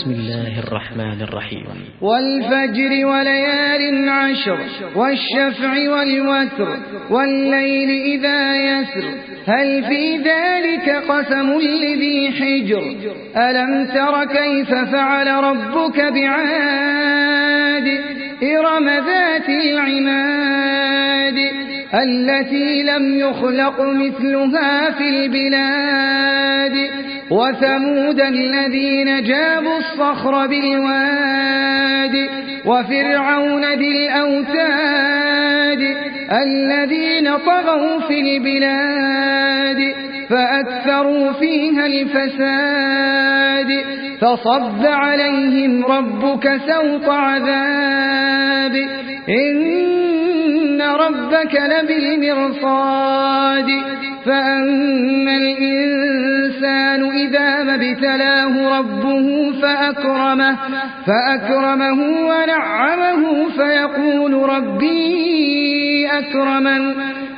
بسم الله الرحمن الرحيم. والفجر وليال عشر والشفع والوتر والليل إذا يسر هل في ذلك قسم لذي حجر ألم تر كيف فعل ربك بعاد إرم ذات العماد التي لم يخلق مثلها في البلاد وثمود الذين جابوا الصخر بالواد وفرعون ذي الأوتاد الذين طغوا في البلاد فأكثروا فيها الفساد فصب عليهم ربك سوط عذاب إن ربك لبالمرصاد فأما الإنسان إذا ما ابتلاه ربه فأكرمه ونعمه فيقول ربي أكرمن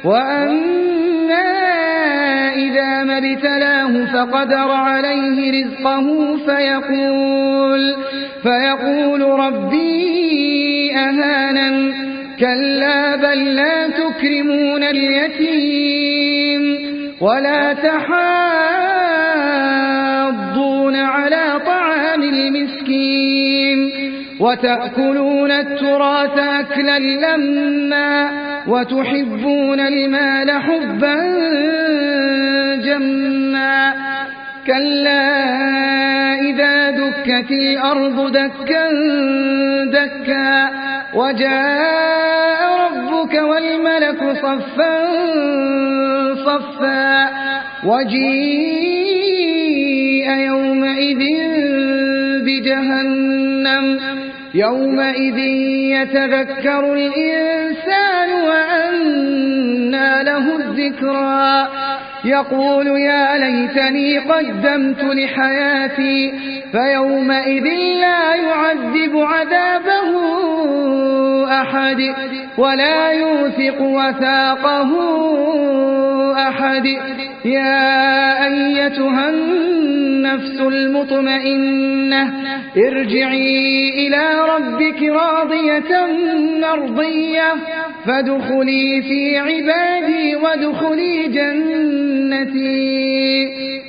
وأما إذا ما ابتلاه فقدر عليه رزقه فيقول ربي أهانن كلا بل لا تكرمون اليتيم ولا تحاضون على طعام المسكين وتأكلون التراث أكلا لما وتحبون المال حبا جما كلا إذا دكت الأرض دكا دكا وجاء ربك والملك صفا صفا وجيء يومئذ بجهنم يومئذ يتذكر الإنسان وأنى له الذكرى يقول يا ليتني قدمت لحياتي فيومئذ لا يعذب عذابه أحد ولا يوثق وثاقه أحد يا أيتها النفس المطمئنة ارجعي إلى ربك راضية مرضية فادخلي في عبادي وادخلي جنتي